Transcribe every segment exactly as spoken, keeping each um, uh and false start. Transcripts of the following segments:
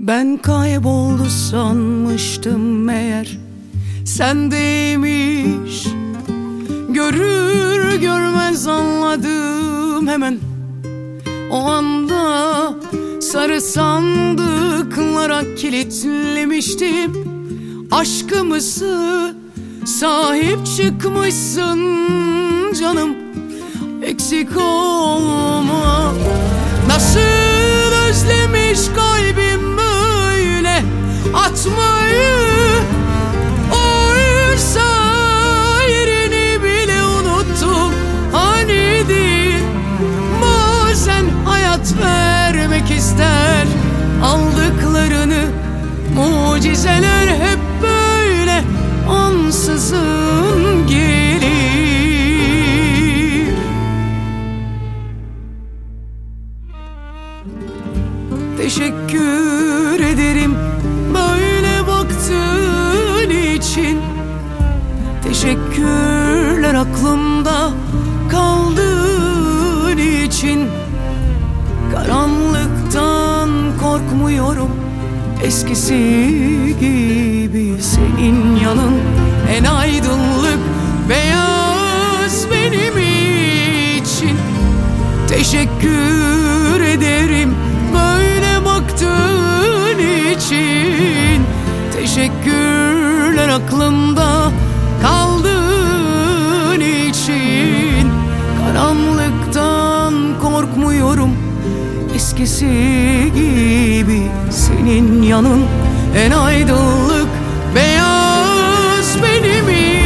Ben kayboldu sanmıştım meğer sendeymiş. Görür görmez anladım hemen o anda. Sarı sandıklara kilitlemiştim aşkımızı. Sahip çıkmışsın canım, eksik olma. Nasıl özlemiş kalbim böyle atmayı. Oysa yerini bile unuttum. Hanidir bazen hayat vermek ister aldıklarını. Mucizeler hep böyle ansızın gelir. Teşekkür ederim böyle baktığın için. Teşekkürler aklımda kaldığın için. Karanlıktan korkmuyorum eskisi gibi. Senin yanın en aydınlık beyaz benim için. Teşekkür ederim böyle baktığın için. Teşekkürler aklımda kaldığın için. Karanlıktan korkmuyorum eskisi gibi. Senin yanın en aydınlık beyaz benim için.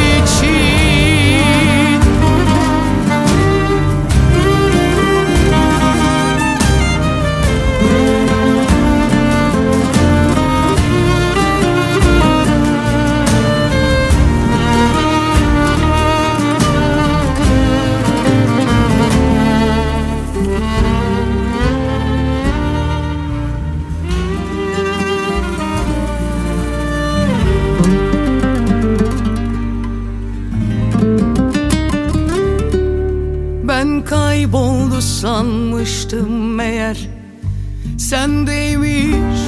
Ben kayboldu sanmıştım meğer sendeymiş.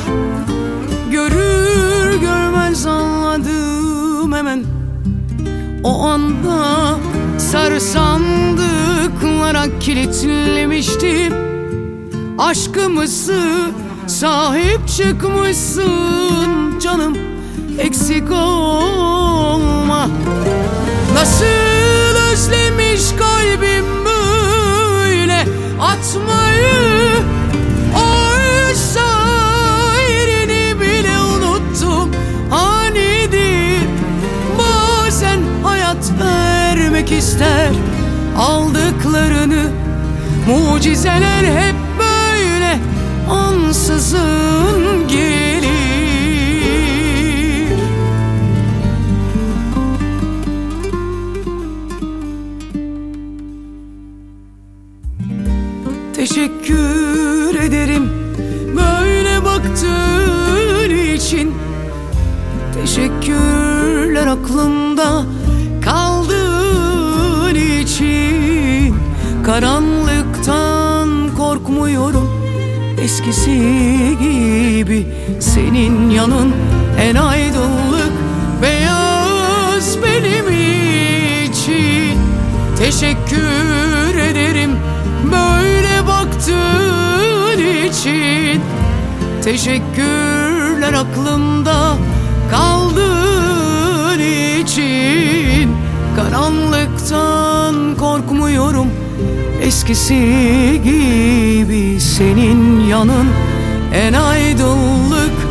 Görür görmez anladım hemen o anda. Sarı sandıklara kilitlemiştim aşkımızı. Sahip çıkmışsın canım, eksik olma. Nasıl özlemiş kalbim böyle atmayı. Oysa yerini bile unuttum. Hanidir bazen hayat vermek ister aldıklarını. Mucizeler hep böyle ansızın gelir. Teşekkür ederim böyle baktığın için. Teşekkürler aklımda kaldığın için. Karanlıktan korkmuyorum eskisi gibi. Senin yanın en aydınlık beyaz benim için. Teşekkür ederim böyle baktığın için. Teşekkürler aklımda kaldığın için. Karanlıktan korkmuyorum eskisi gibi. Senin yanın en aydınlık